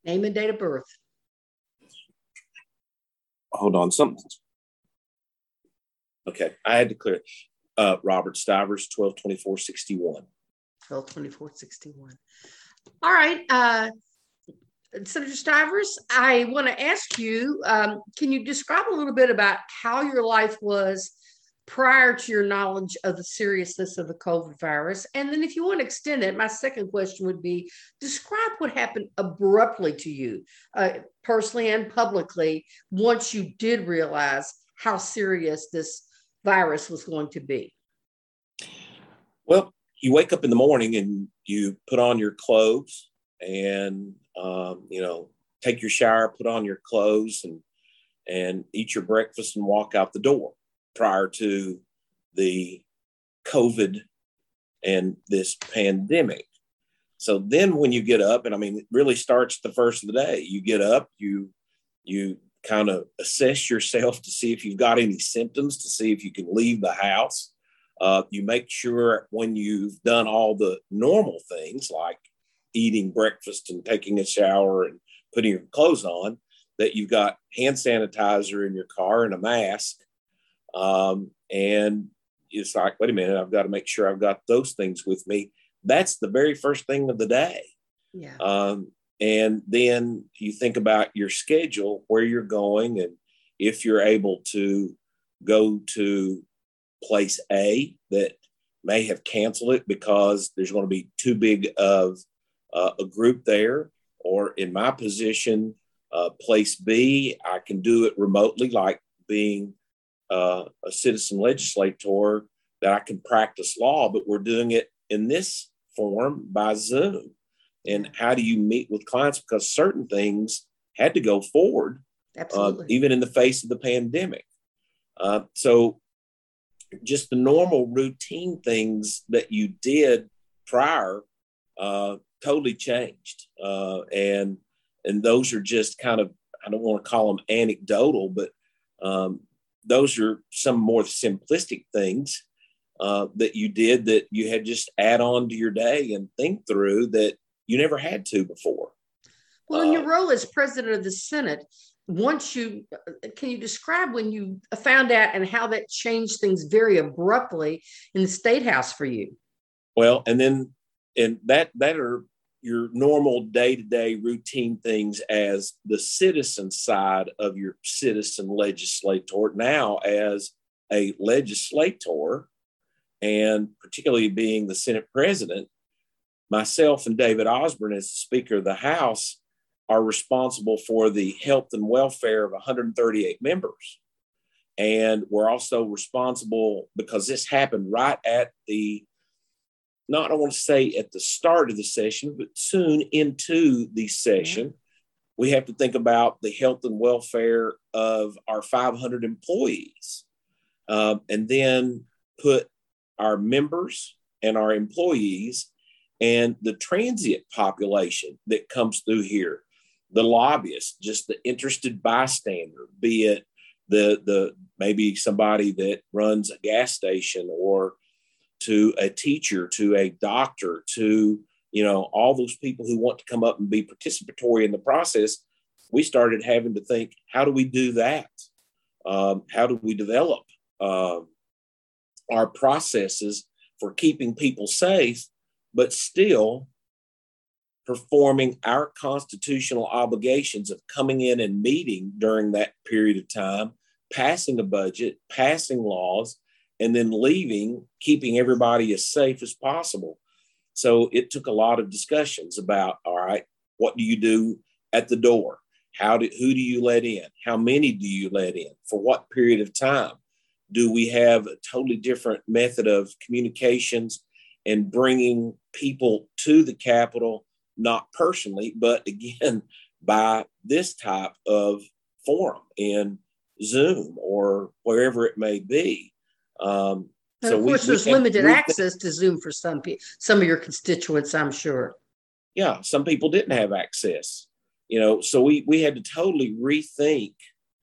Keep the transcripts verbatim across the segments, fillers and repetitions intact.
Name and date of birth. Hold on, something. Okay, I had to clear it. Uh, Robert Stivers, twelve twenty-four sixty-one. twelve twenty-four sixty-one. All right. Uh, Senator Stivers, I want to ask you, um, can you describe a little bit about how your life was prior to your knowledge of the seriousness of the COVID virus? And then if you want to extend it, my second question would be, describe what happened abruptly to you, uh, personally and publicly, once you did realize how serious this virus was going to be. Well, you wake up in the morning and you put on your clothes and, um, you know, take your shower, put on your clothes and, and eat your breakfast and walk out the door prior to the COVID and this pandemic. So then when you get up, and I mean, it really starts the first of the day, you get up, you, you kind of assess yourself to see if you've got any symptoms, to see if you can leave the house. Uh, you make sure when you've done all the normal things like eating breakfast and taking a shower and putting your clothes on, that you've got hand sanitizer in your car and a mask. Um, and it's like, wait a minute, I've got to make sure I've got those things with me. That's the very first thing of the day. Yeah. Um, and then you think about your schedule, where you're going, and if you're able to go to place A that may have canceled it because there's going to be too big of uh, a group there, or in my position, uh, place B, I can do it remotely, like being uh, a citizen legislator, that I can practice law, but we're doing it in this form by Zoom. And how do you meet with clients? Because certain things had to go forward, uh, even in the face of the pandemic. Uh, so just the normal routine things that you did prior uh, totally changed. Uh, and, and those are just kind of, I don't want to call them anecdotal, but um, those are some more simplistic things uh, that you did that you had just add on to your day and think through that you never had to before. Well, in your role as president of the Senate, once you, can you describe when you found out and how that changed things very abruptly in the State House for you? Well, and then, and that, that are your normal day-to-day routine things as the citizen side of your citizen legislator. Now as a legislator, and particularly being the Senate president, myself and David Osborne as the Speaker of the House are responsible for the health and welfare of one hundred thirty-eight members. And we're also responsible, because this happened right at the, not I want to say at the start of the session, but soon into the session, mm-hmm. we have to think about the health and welfare of our five hundred employees, um, and then put our members and our employees and the transient population that comes through here, the lobbyists, just the interested bystander, be it the, the maybe somebody that runs a gas station, or to a teacher, to a doctor, to, you know, all those people who want to come up and be participatory in the process. We started having to think, how do we do that? Um, how do we develop uh, our processes for keeping people safe, but still performing our constitutional obligations of coming in and meeting during that period of time, passing a budget, passing laws, and then leaving, keeping everybody as safe as possible. So it took a lot of discussions about, all right, what do you do at the door? How do, who do you let in? How many do you let in? For what period of time? Do we have a totally different method of communications and bringing people to the Capitol, not personally, but again, by this type of forum in Zoom or wherever it may be? Um, and so of course, we, there's we limited access to Zoom for some people, some of your constituents, I'm sure. Yeah, some people didn't have access, you know, so we, we had to totally rethink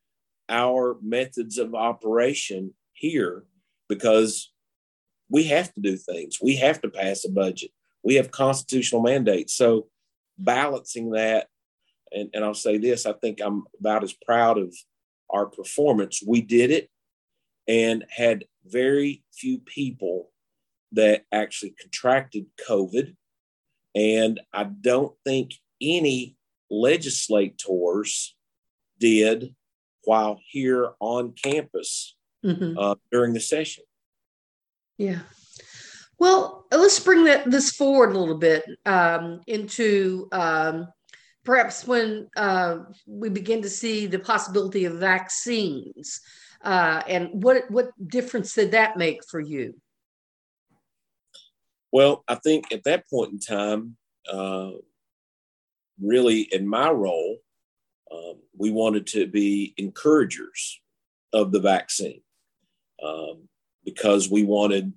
our methods of operation here, because we have to do things. We have to pass a budget. We have constitutional mandates. So balancing that and, and I'll say this, I think I'm about as proud of our performance. We did it and had very few people that actually contracted COVID. And I don't think any legislators did while here on campus mm-hmm. uh, during the session. Yeah. Well, let's bring that this forward a little bit um, into um, perhaps when uh, we begin to see the possibility of vaccines. Uh, and what what difference did that make for you? Well, I think at that point in time, uh, really in my role, um, we wanted to be encouragers of the vaccine um, because we wanted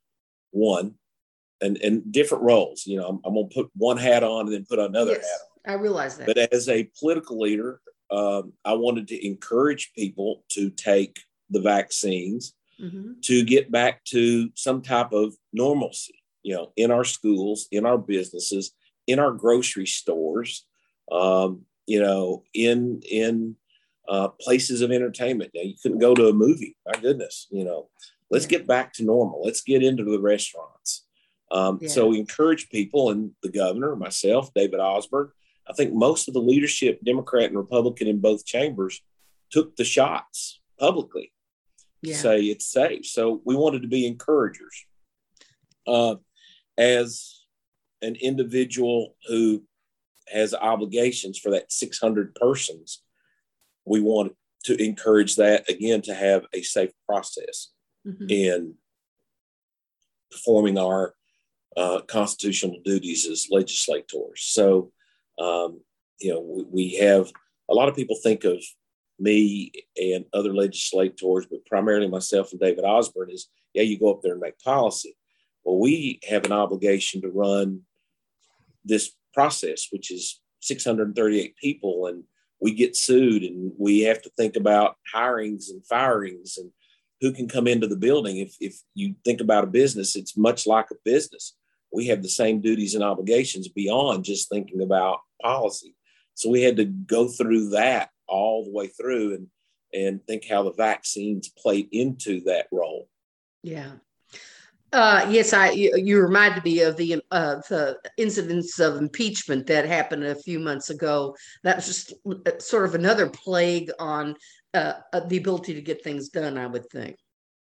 one and, and different roles. You know, I'm, I'm going to put one hat on and then put another yes, hat on. I realize that. But as a political leader, um, I wanted to encourage people to take the vaccines mm-hmm. to get back to some type of normalcy, you know, in our schools, in our businesses, in our grocery stores, um, you know, in in uh, places of entertainment. Now, you couldn't go to a movie. My goodness, you know, let's yeah. get back to normal. Let's get into the restaurants. Um, yeah. So we encourage people, and the governor, myself, David Osborne, I think most of the leadership, Democrat and Republican in both chambers, took the shots publicly yeah. to say it's safe. So we wanted to be encouragers. Uh, as an individual who has obligations for that six hundred persons, we want to encourage that, again, to have a safe process mm-hmm. in performing our uh, constitutional duties as legislators. So, um, you know, we, we have a lot of people think of me and other legislators, but primarily myself and David Osborne is, yeah, you go up there and make policy. Well, we have an obligation to run this process, which is six hundred thirty-eight people, and we get sued, and we have to think about hirings and firings and who can come into the building. If, if you think about a business, it's much like a business. We have the same duties and obligations beyond just thinking about policy. So we had to go through that all the way through and, and think how the vaccines played into that role. Yeah. Uh, yes, I. You, you reminded me of the uh, the incidents of impeachment that happened a few months ago. That was just sort of another plague on uh, the ability to get things done, I would think.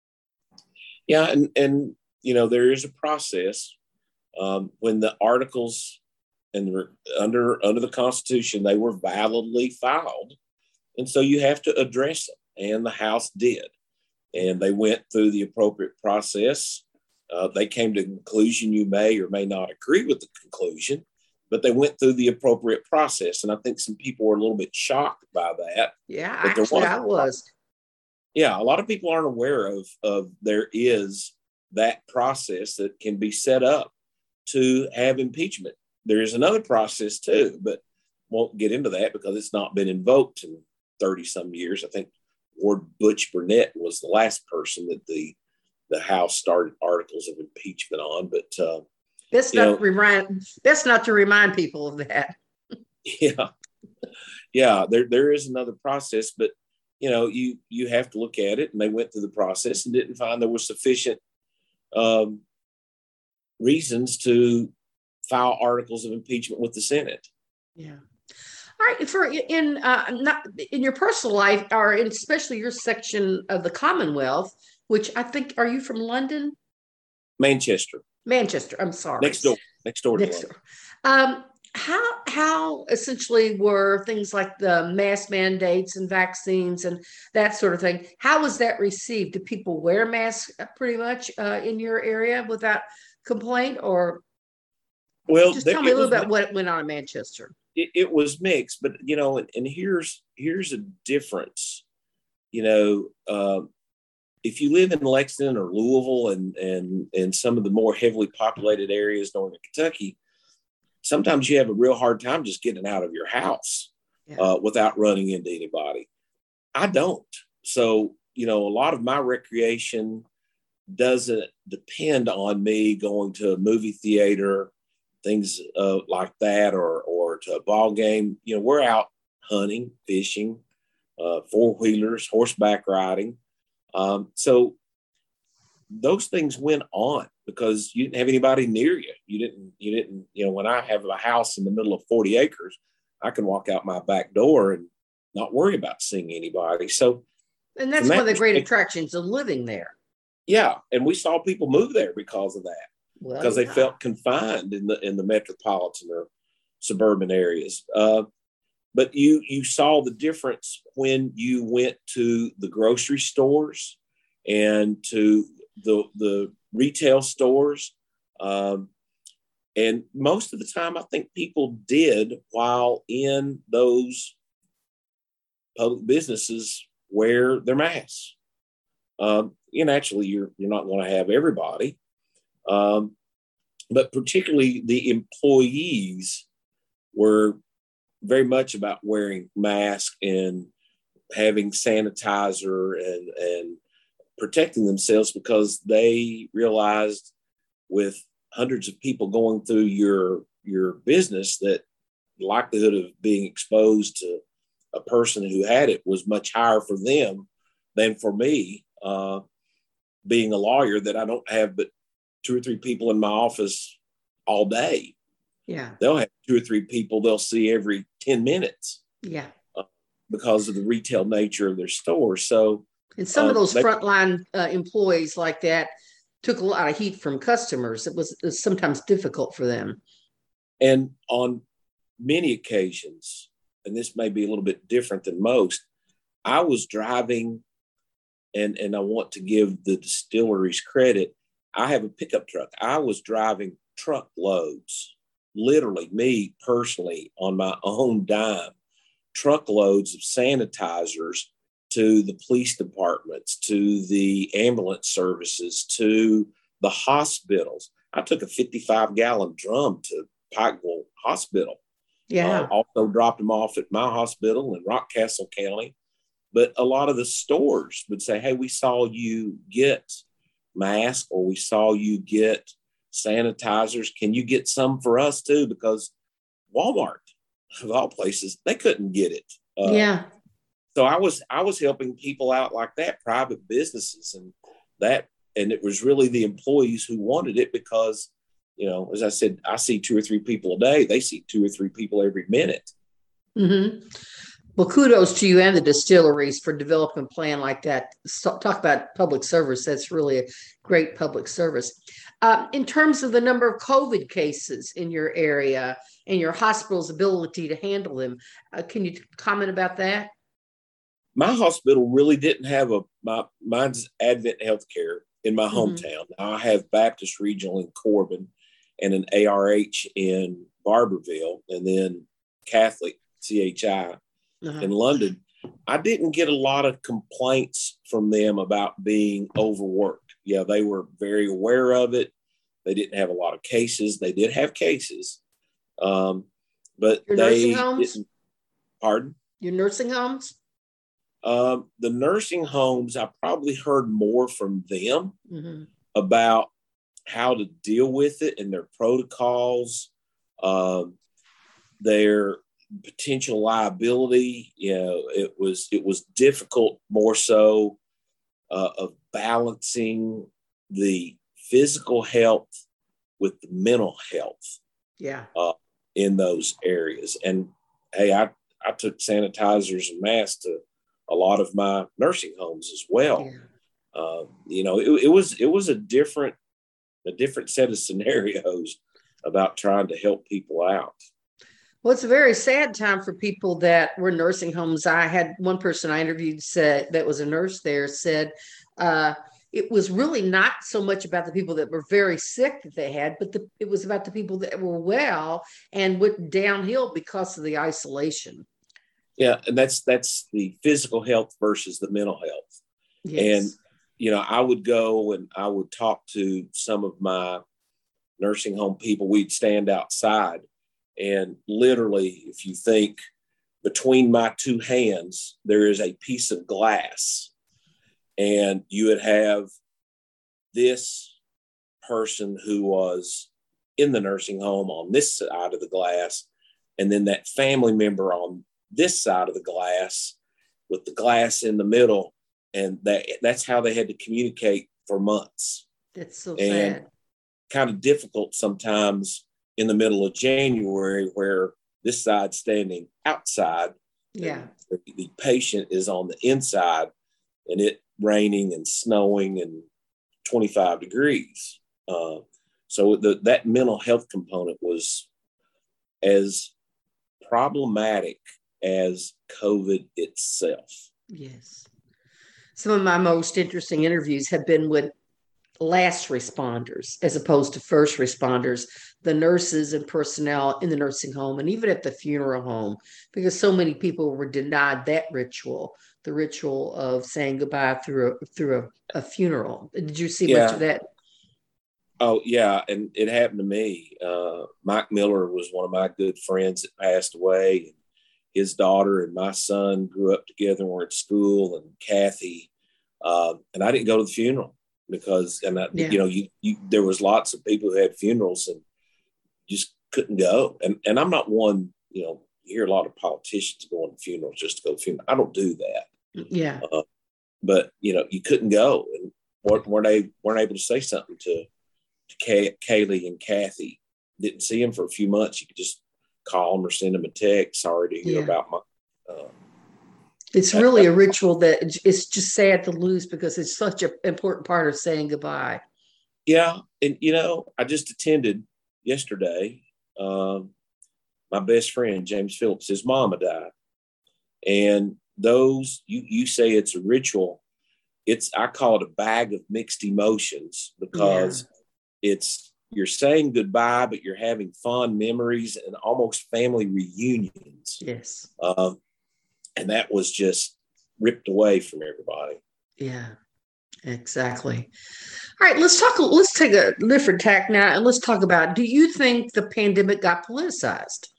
Yeah, and and you know there is a process um, when the articles and under under the Constitution they were validly filed, and so you have to address them, and the House did, and they went through the appropriate process. Uh, they came to a conclusion. You may or may not agree with the conclusion, but they went through the appropriate process. And I think some people were a little bit shocked by that. Yeah, actually, I was. Yeah, a lot of people aren't aware of, of there is that process that can be set up to have impeachment. There is another process too, but won't get into that because it's not been invoked in thirty some years. I think Ward Butch Burnett was the last person that the the House started articles of impeachment on, but uh, that's not know, to remind that's not to remind people of that. Yeah, yeah, there there is another process, but you know, you you have to look at it, and they went through the process and didn't find there was sufficient um, reasons to file articles of impeachment with the Senate. Yeah. All right, for in uh, not in your personal life, or in especially your section of the Commonwealth, which I think, are you from London? Manchester. Manchester. I'm sorry. Next door. Next door. To Next door. Um, how how essentially were things like the mask mandates and vaccines and that sort of thing? How was that received? Did people wear masks pretty much uh, in your area without complaint, or? Well, just tell me a little bit what went on in Manchester. It, it was mixed, but you know, and, and here's here's a difference. You know, uh, if you live in Lexington or Louisville and and and some of the more heavily populated areas northern Kentucky, sometimes you have a real hard time just getting out of your house yeah. uh, without running into anybody. I don't. So, you know, a lot of my recreation doesn't depend on me going to a movie theater, things uh, like that, or or or to a ball game. You know, we're out hunting, fishing, uh, four wheelers, horseback riding. Um, so those things went on because you didn't have anybody near you. You didn't, you didn't, you know, when I have a house in the middle of forty acres, I can walk out my back door and not worry about seeing anybody. So, and that's one of the great attractions of living there. Yeah. And we saw people move there because of that, well, because yeah. they felt confined in the, in the metropolitan or suburban areas. Uh, but you, you saw the difference when you went to the grocery stores and to the, the retail stores. Um, and most of the time, I think people did, while in those public businesses, wear their masks. Um, and naturally, you're you're not going to have everybody, um, but particularly the employees were very much about wearing masks and having sanitizer and and protecting themselves, because they realized with hundreds of people going through your your business that the likelihood of being exposed to a person who had it was much higher for them than for me, uh, being a lawyer, that I don't have but two or three people in my office all day. Yeah. They'll have two or three people they'll see every ten minutes. Yeah. Uh, because of the retail nature of their store. So, and some um, of those they, frontline uh, employees like that took a lot of heat from customers. It was, it was sometimes difficult for them. And on many occasions, and this may be a little bit different than most, I was driving, and, and I want to give the distilleries credit. I have a pickup truck. I was driving truckloads, literally me personally on my own dime, truckloads of sanitizers to the police departments, to the ambulance services, to the hospitals. I took a fifty-five gallon drum to Pikeville Hospital. Yeah. Uh, also dropped them off at my hospital in Rockcastle County. But a lot of the stores would say, hey, we saw you get masks, or we saw you get sanitizers. Can you get some for us too? Because Walmart, of all places, they couldn't get it. Uh, yeah. So I was I was helping people out like that, private businesses, and that, and it was really the employees who wanted it, because, you know, as I said, I see two or three people a day. They see two or three people every minute. Mm-hmm. Well, kudos to you and the distilleries for developing a plan like that. So, talk about public service. That's really a great public service. Uh, in terms of the number of COVID cases in your area and your hospital's ability to handle them, uh, can you comment about that? My hospital really didn't have a, my, mine's Advent Healthcare in my hometown. Mm-hmm. I have Baptist Regional in Corbin and an A R H in Barberville, and then Catholic C H I uh-huh. in London. I didn't get a lot of complaints from them about being overworked. Yeah, they were very aware of it. They didn't have a lot of cases. They did have cases, um, but Your they nursing homes? didn't. Pardon? Your nursing homes? Um, the nursing homes, I probably heard more from them mm-hmm. about how to deal with it and their protocols, um, their potential liability. You know, it was it was difficult, more so uh, of balancing the physical health with the mental health. Yeah, uh, in those areas. And hey, I I took sanitizers and masks to a lot of my nursing homes as well. Yeah. Uh, you know, it, it was it was a different a different set of scenarios about trying to help people out. Well, it's a very sad time for people that were in nursing homes. I had one person I interviewed said that was a nurse there said uh, it was really not so much about the people that were very sick that they had, but the, it was about the people that were well and went downhill because of the isolation. Yeah, and that's that's the physical health versus the mental health. Yes. And, you know, I would go and I would talk to some of my nursing home people. We'd stand outside, and literally, if you think between my two hands, there is a piece of glass, and you would have this person who was in the nursing home on this side of the glass, and then that family member on this side of the glass with the glass in the middle. And that that's how they had to communicate for months. That's so and sad. Kind of difficult sometimes in the middle of January where this side standing outside. Yeah. The, the patient is on the inside and it raining and snowing and twenty-five degrees. Uh, so the, that mental health component was as problematic as COVID itself. Yes. Some of my most interesting interviews have been with last responders as opposed to first responders, the nurses and personnel in the nursing home and even at the funeral home, because so many people were denied that ritual, the ritual of saying goodbye through a, through a, a funeral. Did you see Yeah. much of that? Oh, yeah. And it happened to me. Uh, Mike Miller was one of my good friends that passed away. His daughter and my son grew up together and were at school, and Kathy. Uh, and I didn't go to the funeral because, and I, Yeah. you know, you, you, there was lots of people who had funerals and just couldn't go. And, and I'm not one, you know, you hear a lot of politicians going to funerals just to go to funeral. I don't do that. Yeah. Uh, but, you know, you couldn't go and weren't, weren't, able, weren't able to say something to, to Kay, Kaylee and Kathy. Didn't see them for a few months. You could just call them or send them a text. Sorry to hear Yeah. about my. Uh, It's really a ritual that it's just sad to lose because it's such an important part of saying goodbye. Yeah. And, you know, I just attended yesterday. Um, my best friend, James Phillips, his mama died. And those, you, you say it's a ritual. It's, I call it a bag of mixed emotions because yeah. it's, you're saying goodbye, but you're having fond memories and almost family reunions. Yes. Um, and that was just ripped away from everybody. Yeah, exactly. All right, let's talk, let's take a different tack now and let's talk about, do you think the pandemic got politicized?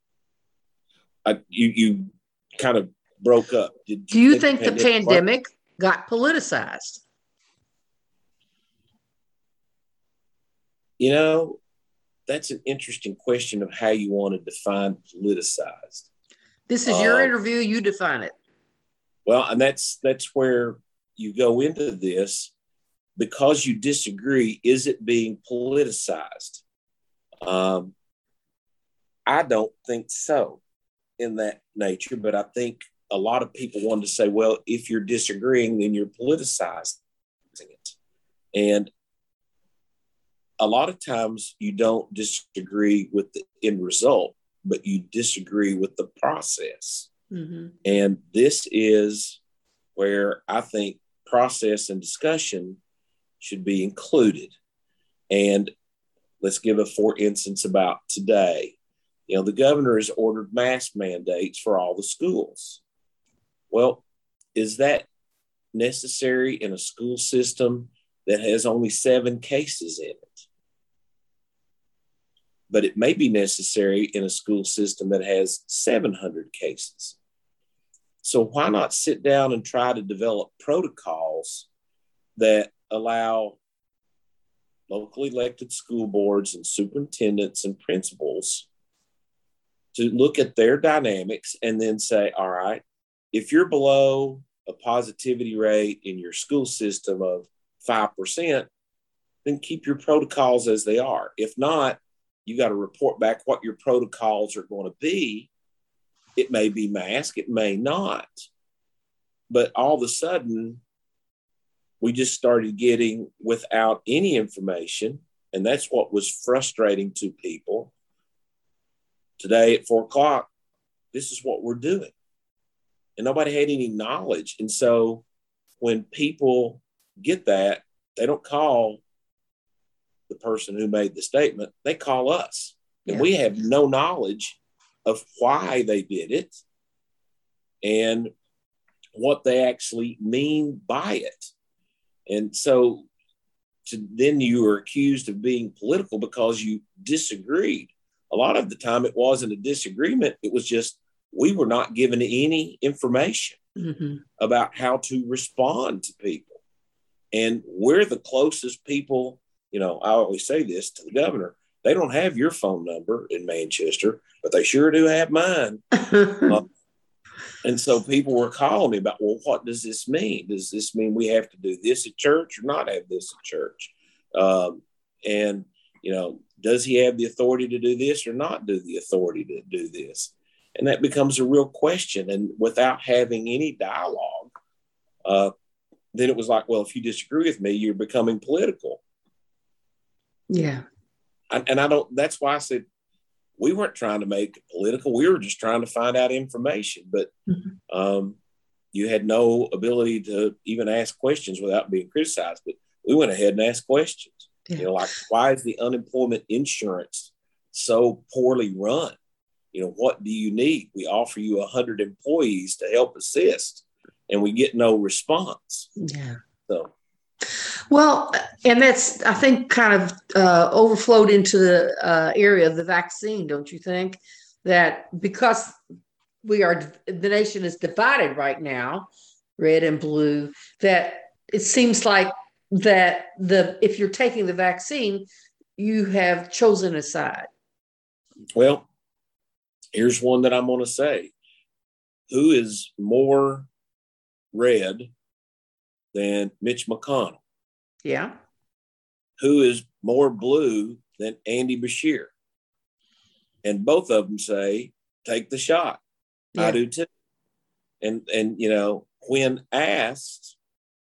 I, you, you kind of broke up. Did you do you think, think the pandemic, pandemic got politicized? You know, that's an interesting question of how you want to define politicized. This is your uh, interview. You define it. Well, and that's that's where you go into this because you disagree. Is it being politicized? Um, I don't think so in that nature, but I think a lot of people want to say, well, if you're disagreeing, then you're politicizing it. And a lot of times you don't disagree with the end result, but you disagree with the process. Mm-hmm. And this is where I think process and discussion should be included. And let's give a for instance about today. You know, the governor has ordered mask mandates for all the schools. Well, is that necessary in a school system that has only seven cases in it? But it may be necessary in a school system that has seven hundred cases. So why not sit down and try to develop protocols that allow locally elected school boards and superintendents and principals to look at their dynamics and then say, all right, if you're below a positivity rate in your school system of five percent, then keep your protocols as they are. If not, you got to report back what your protocols are going to be. It may be mask, it may not. But all of a sudden, we just started getting without any information. And that's what was frustrating to people. Today at four o'clock, this is what we're doing. And nobody had any knowledge. And so when people get that, they don't call the person who made the statement, they call us. And yeah. we have no knowledge of why they did it and what they actually mean by it. And so to, then you are accused of being political because you disagreed. A lot of the time it wasn't a disagreement. It was just we were not given any information mm-hmm. about how to respond to people. And we're the closest people. You know, I always say this to the governor, They don't have your phone number in Manchester, but they sure do have mine. uh, and so people were calling me about, well, what does this mean? Does this mean we have to do this at church or not have this at church? Um, and, you know, does he have the authority to do this or not do the authority to do this? And that becomes a real question. And without having any dialogue, uh, then it was like, well, if you disagree with me, you're becoming political. Yeah. And, and I don't, that's why I said, we weren't trying to make it political. We were just trying to find out information, but mm-hmm. um, you had no ability to even ask questions without being criticized. But we went ahead and asked questions. Yeah. You know, like, why is the unemployment insurance so poorly run? You know, what do you need? We offer you a hundred employees to help assist, and we get no response. Yeah. So. Well, and that's, I think, kind of uh, overflowed into the uh, area of the vaccine, don't you think? That because we are, the nation is divided right now, red and blue, that it seems like that the if you're taking the vaccine, you have chosen a side. Well, here's one that I'm going to say. Who is more red than Mitch McConnell? Yeah. Who is more blue than Andy Beshear? And both of them say, take the shot. Yeah. I do too. And, and, you know, when asked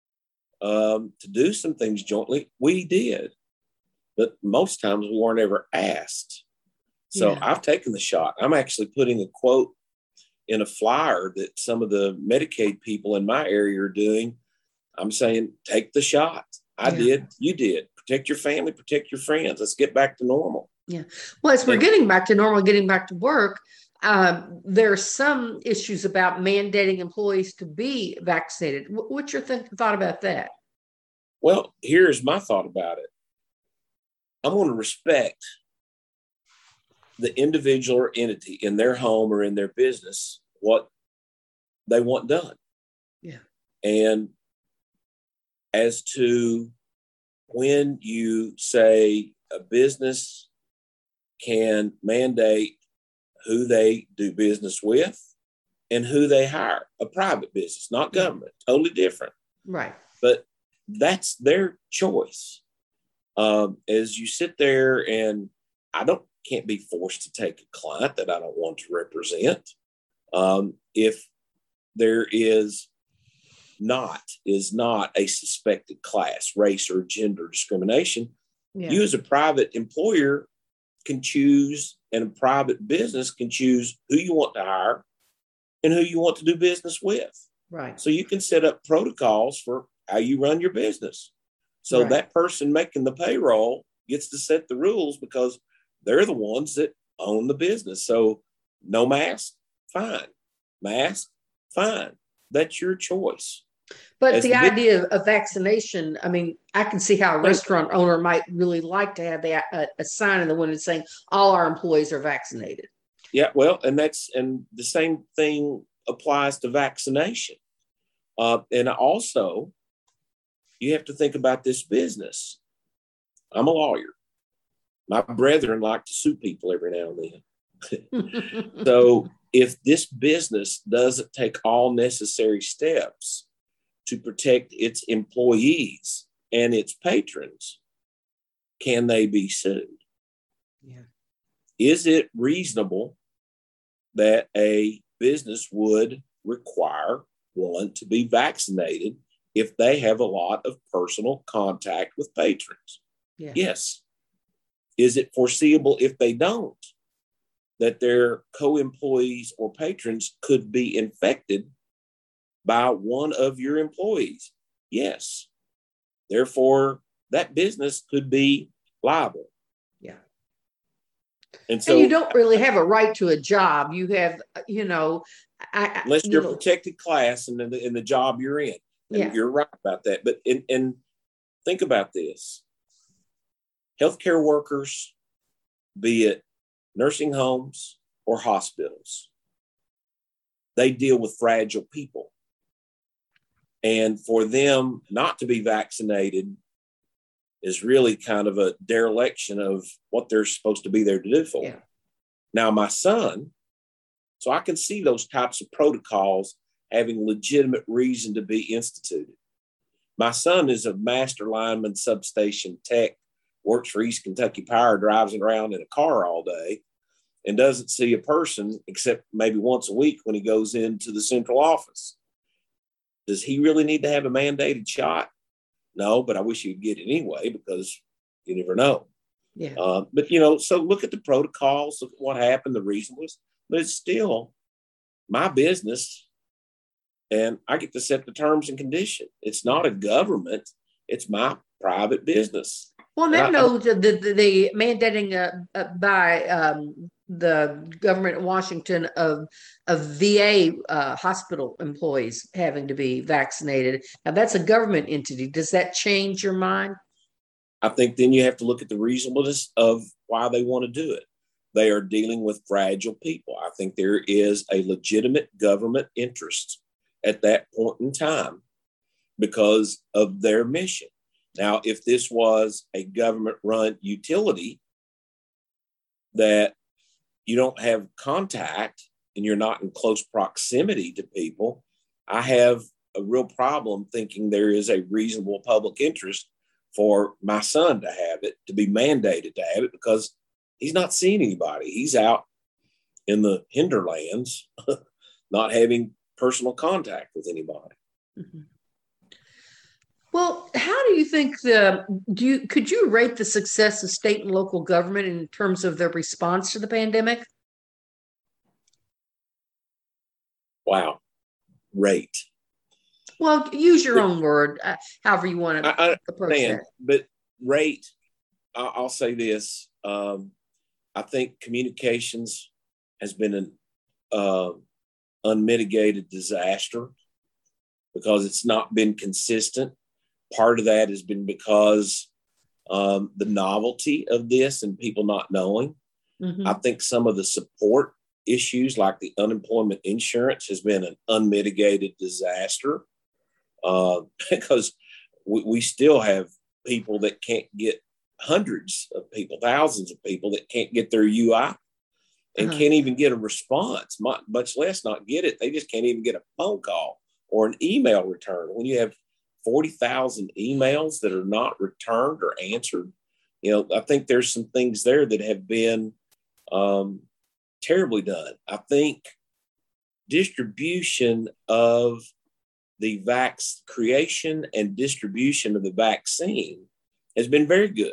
um, to do some things jointly, we did. But most times we weren't ever asked. So yeah. I've taken the shot. I'm actually putting a quote in a flyer that some of the Medicaid people in my area are doing. I'm saying, take the shot. I yeah. did. You did. Protect your family, protect your friends. Let's get back to normal. Yeah. Well, as we're and, getting back to normal, getting back to work, um, there are some issues about mandating employees to be vaccinated. What's your th- thought about that? Well, here's my thought about it. I'm going to respect the individual or entity in their home or in their business, what they want done. Yeah. And as to when you say a business can mandate who they do business with and who they hire, a private business, not government, totally different. Right. But that's their choice. Um, as you sit there, and I don't can't be forced to take a client that I don't want to represent. Um, if there is not is not a suspected class, race, or gender discrimination, yeah. you as a private employer can choose, and a private business can choose who you want to hire and who you want to do business with. Right. So you can set up protocols for how you run your business. So right. that person making the payroll gets to set the rules because they're the ones that own the business. So no mask, fine. Mask, fine. That's your choice. But As the, the idea big, of vaccination, I mean, I can see how a restaurant owner might really like to have the, a, a sign in the window saying all our employees are vaccinated. Yeah, well, and that's and the same thing applies to vaccination. Uh, and also, you have to think about this business. I'm a lawyer. My brethren like to sue people every now and then. So if this business doesn't take all necessary steps to protect its employees and its patrons, can they be sued? Yeah. Is it reasonable that a business would require one to be vaccinated if they have a lot of personal contact with patrons? Yeah. Yes. Is it foreseeable if they don't, that their co-employees or patrons could be infected by one of your employees? Yes. Therefore, that business could be liable. Yeah. And so and you don't really have a right to a job. You have, you know, I, unless you you're know, a protected class in the, in the job you're in. And yeah. you're right about that. But in, and think about this. Healthcare workers, be it nursing homes or hospitals, they deal with fragile people. And for them not to be vaccinated is really kind of a dereliction of what they're supposed to be there to do for. Yeah. Now, my son, so I can see those types of protocols having legitimate reason to be instituted. My son is a master lineman, substation tech, works for East Kentucky Power, drives around in a car all day, and doesn't see a person except maybe once a week when he goes into the central office. Does he really need to have a mandated shot? No, but I wish he'd get it anyway, because you never know. Yeah. Uh, but, you know, so look at the protocols, look at what happened, the reason was, but it's still my business, and I get to set the terms and conditions. It's not a government, it's my private business. Well, that knows the, the, the mandating uh, uh, by um, the government in Washington of, of V A uh, hospital employees having to be vaccinated. Now, that's a government entity. Does that change your mind? I think then you have to look at the reasonableness of why they want to do it. They are dealing with fragile people. I think there is a legitimate government interest at that point in time because of their mission. Now, if this was a government-run utility that you don't have contact and you're not in close proximity to people, I have a real problem thinking there is a reasonable public interest for my son to have it, to be mandated to have it, because he's not seeing anybody. He's out in the hinterlands, not having personal contact with anybody. Mm-hmm. Well, how do you think the, do you, could you rate the success of state and local government in terms of their response to the pandemic? Wow. Rate. Well, use your but, own word, uh, however you want to I, I approach that. But rate, I'll, I'll say this. Um, I think communications has been an uh, unmitigated disaster because it's not been consistent. Part of that has been because um, the novelty of this and people not knowing. Mm-hmm. I think some of the support issues like the unemployment insurance has been an unmitigated disaster uh, because we, we still have people that can't get, hundreds of people, thousands of people that can't get their U I and uh-huh. can't even get a response, much less not get it. They just can't even get a phone call or an email return. When you have forty thousand emails that are not returned or answered, you know, I think there's some things there that have been um, terribly done. I think distribution of the vac creation and distribution of the vaccine has been very good.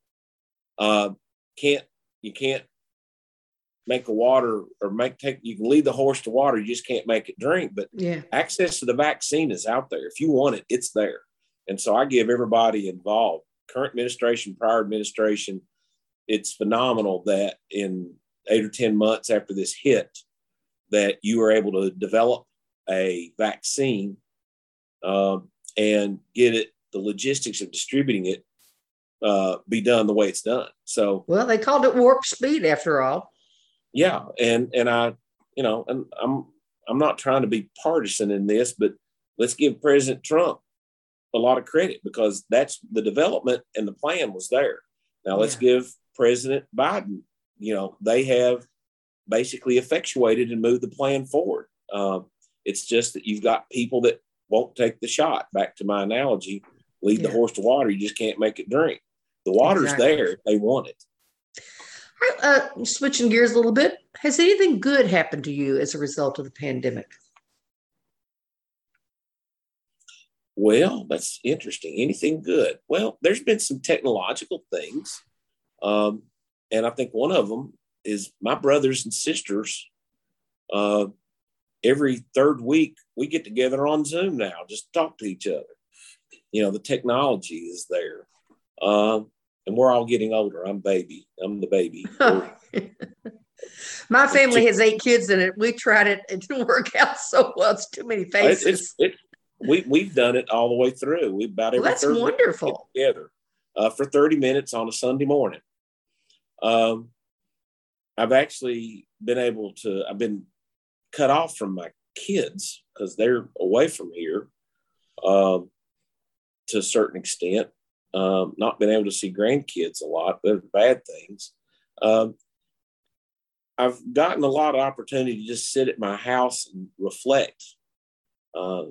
Uh, can't you can't make a water or make take you can lead the horse to water, you just can't make it drink. But yeah, access to the vaccine is out there. If you want it, it's there. And so I give everybody involved, current administration, prior administration, it's phenomenal that in eight or ten months after this hit, that you were able to develop a vaccine um, and get it, the logistics of distributing it uh, be done the way it's done. So, well, they called it warp speed after all. Yeah. And, and I, you know, and I'm, I'm not trying to be partisan in this, but let's give President Trump a lot of credit because that's the development and the plan was there. Now let's yeah. give President Biden, you know, they have basically effectuated and moved the plan forward. Um, it's just that you've got people that won't take the shot. Back to my analogy, lead yeah. the horse to water. You just can't make it drink. The water's exactly. there if they want it. Uh, switching gears a little bit, has anything good happened to you as a result of the pandemic? Well, that's interesting. Anything good? Well, there's been some technological things. Um, and I think one of them is my brothers and sisters. Uh, every third week, we get together on Zoom now, just to talk to each other. You know, the technology is there. Um, and we're all getting older. I'm baby. I'm the baby. My family has eight kids in it. We tried it. It didn't work out so well. It's too many faces. It's, it, we, we've done it all the way through. We about every well, that's wonderful. Together uh, for thirty minutes on a Sunday morning. Um, I've actually been able to, I've been cut off from my kids because they're away from here um, to a certain extent. um, not been able to see grandkids a lot, but they're bad things. Um, I've gotten a lot of opportunity to just sit at my house and reflect uh,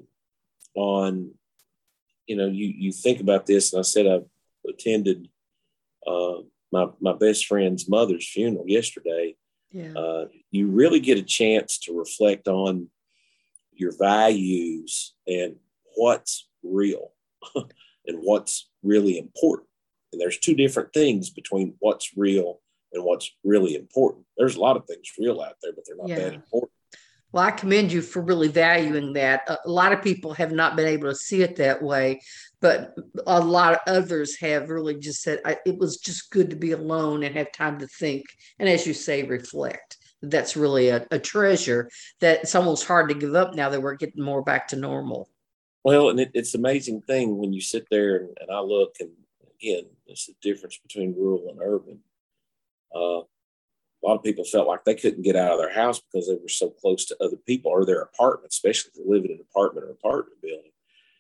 on, you know, you, you think about this. And I said, I attended uh, my, my best friend's mother's funeral yesterday. Yeah. Uh, you really get a chance to reflect on your values and what's real and what's really important. And there's two different things between what's real and what's really important. There's a lot of things real out there, but they're not Yeah. that important. Well, I commend you for really valuing that. A a lot of people have not been able to see it that way, but a lot of others have really just said I, it was just good to be alone and have time to think. And as you say, reflect. That's really a, a treasure that it's almost hard to give up now that we're getting more back to normal. Well, and it, it's an amazing thing when you sit there and, and I look, and again, it's the difference between rural and urban. Uh, a lot of people felt like they couldn't get out of their house because they were so close to other people or their apartment, especially if they live in an apartment or apartment building.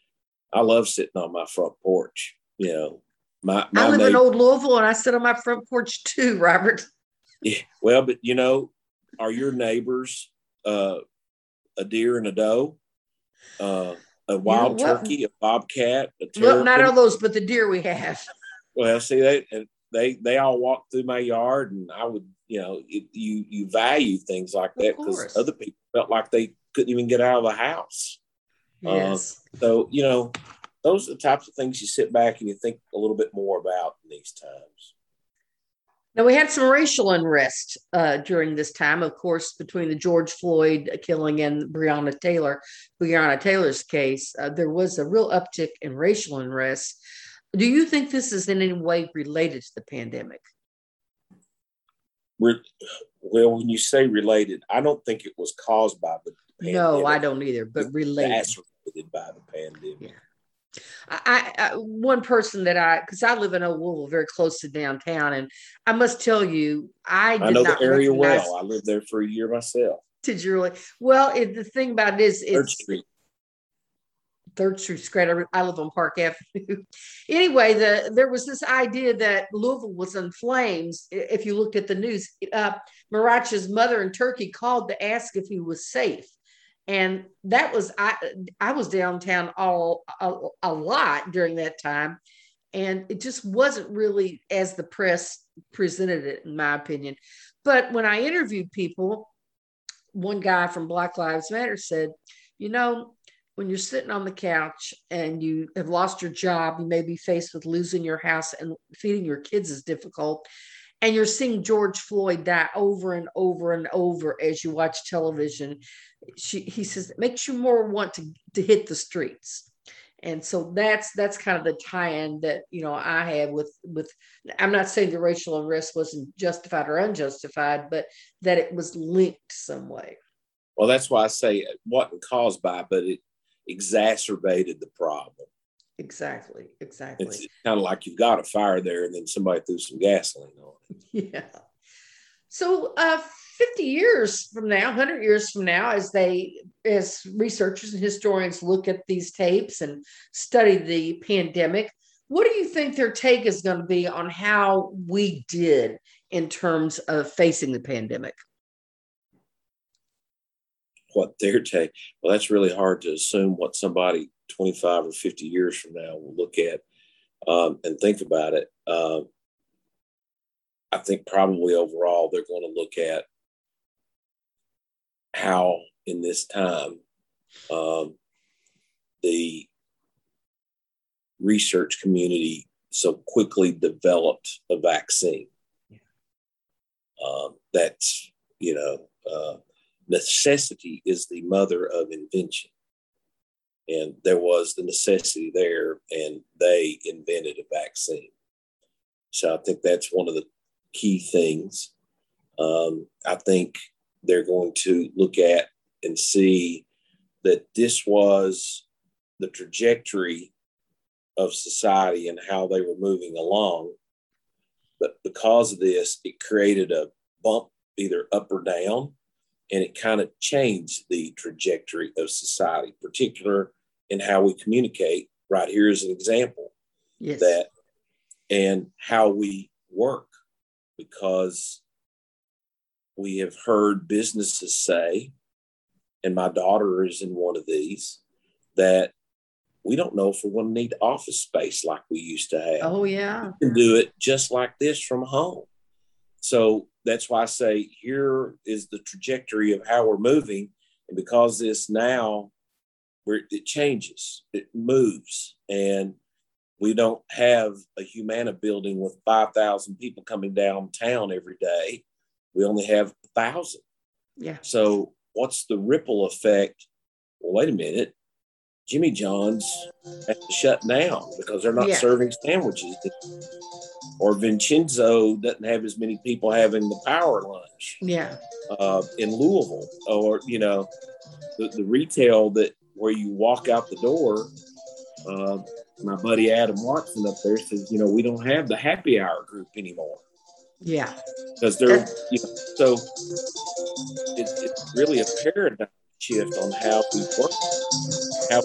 I love sitting on my front porch. You know, my, my I live neighbor, in Old Louisville and I sit on my front porch too, Robert. yeah, well, but you know, are your neighbors uh, a deer and a doe, uh, a wild You know turkey, a bobcat, a Well, not terrapin? all those, but the deer we have. Well, see, they they they all walked through my yard, and I would, you know, it, you you value things like Of that because course. other people felt like they couldn't even get out of the house. Yes. Uh, so you know, those are the types of things you sit back and you think a little bit more about in these times. Now, we had some racial unrest uh, during this time, of course, between the George Floyd killing and Breonna Taylor. Breonna Taylor's case, uh, there was a real uptick in racial unrest. Do you think this is in any way related to the pandemic? We're, well, when you say related, I don't think it was caused by the pandemic. No, I don't either, but related. Exacerbated by the pandemic. Yeah. I, I one person that I because I live in Old Louisville, very close to downtown, and I must tell you, I did I know not the area recognize, well. I lived there for a year myself. Did you really? Well, it, the thing about it is, Third it's Street. Third Street's great. I, I live on Park Avenue. Anyway, the there was this idea that Louisville was in flames. If you looked at the news, uh, Maracha's mother in Turkey called to ask if he was safe. And that was I. I was downtown all a, a lot during that time, and it just wasn't really as the press presented it, in my opinion. But when I interviewed people, one guy from Black Lives Matter said, "You know, when you're sitting on the couch and you have lost your job, you may be faced with losing your house and feeding your kids is difficult." And you're seeing George Floyd die over and over and over as you watch television. She, he says, it makes you more want to, to hit the streets. And so that's that's kind of the tie-in that, you know, I have with, with, I'm not saying the racial unrest wasn't justified or unjustified, but that it was linked some way. Well, that's why I say it wasn't caused by, but it exacerbated the problem. Exactly, exactly. It's kind of like you've got a fire there and then somebody threw some gasoline on it. Yeah. So uh, fifty years from now, one hundred years from now, as they, as researchers and historians look at these tapes and study the pandemic, what do you think their take is going to be on how we did in terms of facing the pandemic? What their take? Well, that's really hard to assume what somebody twenty-five or fifty years from now will look at um, and think about it. Uh, I think probably overall they're going to look at how in this time um, the research community so quickly developed a vaccine. Um, that's, you know, uh, necessity is the mother of invention. And there was the necessity there, and they invented a vaccine. So I think that's one of the key things. Um, I think they're going to look at and see that this was the trajectory of society and how they were moving along. But because of this, it created a bump either up or down, and it kind of changed the trajectory of society, particular in how we communicate. Right here is an example. Yes. That and how we work, because we have heard businesses say, and my daughter is in one of these, that we don't know if we're going to need office space like we used to have. Oh, yeah. We can do it just like this from home. So that's why I say here is the trajectory of how we're moving. And because this now, we're, it changes, it moves. And we don't have a Humana building with five thousand people coming downtown every day. We only have one thousand. Yeah. So what's the ripple effect? Well, wait a minute. Jimmy John's has to shut down because they're not yeah. serving sandwiches. Or Vincenzo doesn't have as many people having the power lunch. Yeah. Uh, in Louisville, or, you know, the, the retail that where you walk out the door, uh, my buddy Adam Watson up there says, you know, we don't have the happy hour group anymore. Yeah. Because they're, you know, so it, it's really a paradigm shift on how we work. How we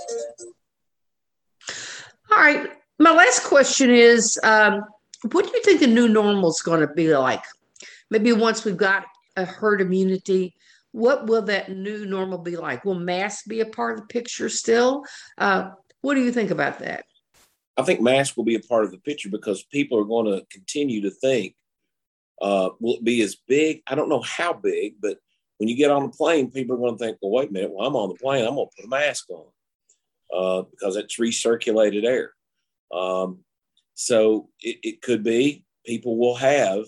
All right. My last question is, um, what do you think the new normal is going to be like? Maybe once we've got a herd immunity, what will that new normal be like? Will masks be a part of the picture still? Uh, what do you think about that? I think masks will be a part of the picture because people are going to continue to think, uh, will it be as big? I don't know how big, but when you get on a plane, people are going to think, well, wait a minute, well, I'm on the plane, I'm going to put a mask on uh, because it's recirculated air. Um, so it, it could be people will have,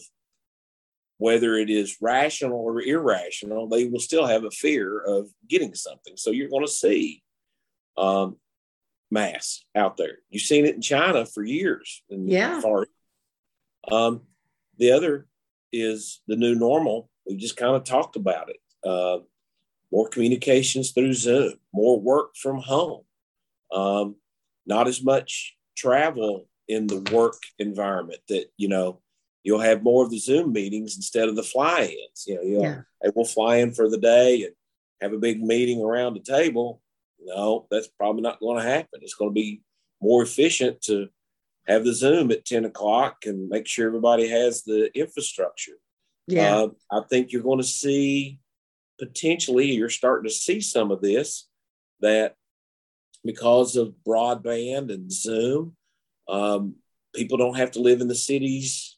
whether it is rational or irrational, they will still have a fear of getting something. So you're going to see um, masks out there. You've seen it in China for years. Yeah. Far. Um, the other is the new normal. We just kind of talked about it. Uh, more communications through Zoom, more work from home, um, not as much travel in the work environment that, you know, you'll have more of the Zoom meetings instead of the fly-ins. You know, you'll, Yeah. hey, we'll fly in for the day and have a big meeting around the table. No, that's probably not going to happen. It's going to be more efficient to have the Zoom at ten o'clock and make sure everybody has the infrastructure. Yeah. Uh, I think you're going to see potentially, you're starting to see some of this, that because of broadband and Zoom, um, people don't have to live in the cities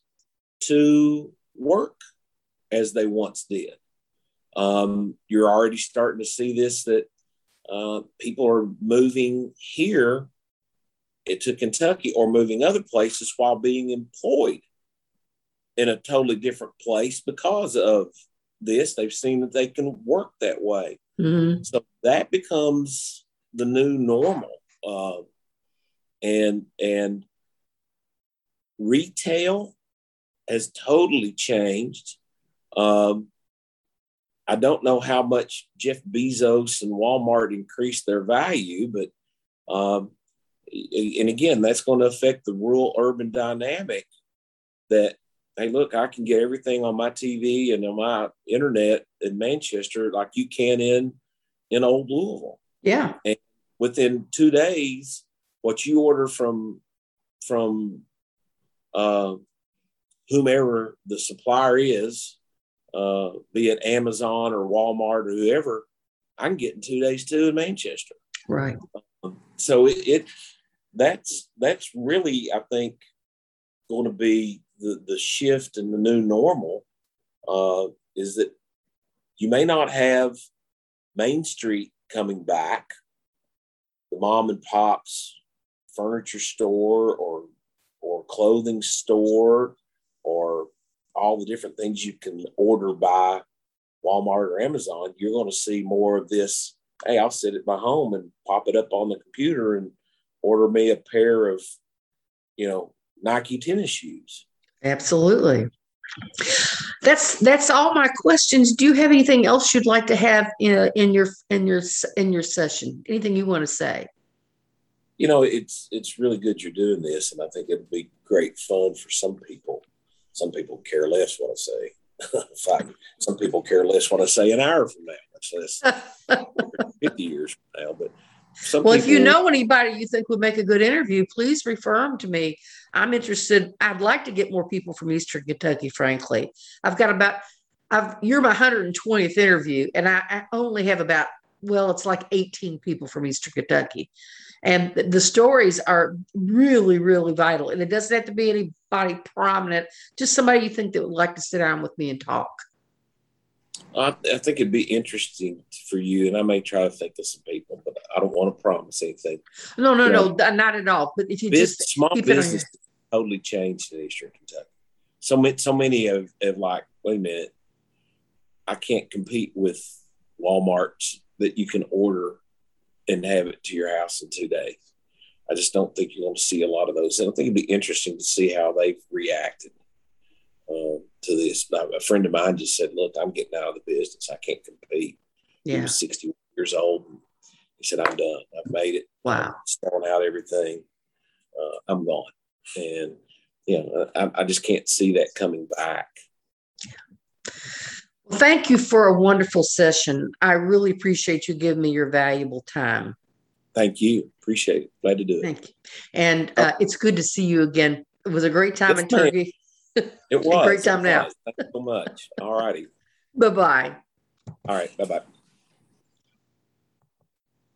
to work as they once did. Um, you're already starting to see this, that uh, people are moving here to Kentucky or moving other places while being employed in a totally different place because of this. They've seen that they can work that way. Mm-hmm. So that becomes the new normal. Uh, and, and retail has totally changed. Um, I don't know how much Jeff Bezos and Walmart increased their value, but um, and again, that's going to affect the rural urban dynamic that, hey, look, I can get everything on my T V and on my internet in Manchester like you can in, in old Louisville. Yeah. And within two days, what you order from, from uh, whomever the supplier is, uh, be it Amazon or Walmart or whoever, I can get in two days too in Manchester. Right. Um, so it, it that's that's really, I think, going to be the, the shift in the new normal, uh, is that you may not have Main Street coming back, the mom and pop's furniture store or or clothing store or all the different things you can order by Walmart or Amazon. You're going to see more of this. Hey, I'll sit at my home and pop it up on the computer and order me a pair of, you know, Nike tennis shoes. Absolutely. That's that's all my questions. Do you have anything else you'd like to have in, in your in your in your session? Anything you want to say? You know, it's it's really good you're doing this, and I think it'd be great fun for some people. Some people care less what I say. In fact, some people care less what I say an hour from now, much less fifty years from now. But some Well, if you people, know anybody you think would make a good interview, please refer them to me. I'm interested. I'd like to get more people from Eastern Kentucky, frankly. I've got about, I've, you're my one hundred twentieth interview, and I, I only have about, well, it's like eighteen people from Eastern Kentucky. And the, the stories are really, really vital. And it doesn't have to be anybody prominent, just somebody you think that would like to sit down with me and talk. I, I think it'd be interesting for you, and I may try to think of some people, but I don't want to promise anything. No, no, You no, know, not at all. But if you Biz, just small keep it on your, business totally changed in Eastern Kentucky. So many, so many have, have like, wait a minute, I can't compete with Walmart's that you can order and have it to your house in two days. I just don't think you're going to see a lot of those. And I think it'd be interesting to see how they've reacted uh, to this. A friend of mine just said, look, I'm getting out of the business. I can't compete. yeah. He was sixty years old. And he said, I'm done. I've made it. Wow. I'm selling out everything. Uh, I'm gone. And, you know, I, I just can't see that coming back. Well, thank you for a wonderful session. I really appreciate you giving me your valuable time. Thank you. Appreciate it. Glad to do it. Thank you. And uh, it's good to see you again. It was a great time Yes, in Turkey. It was. A great time it now. was. Thank you so much. All righty. Bye-bye. All right. Bye-bye.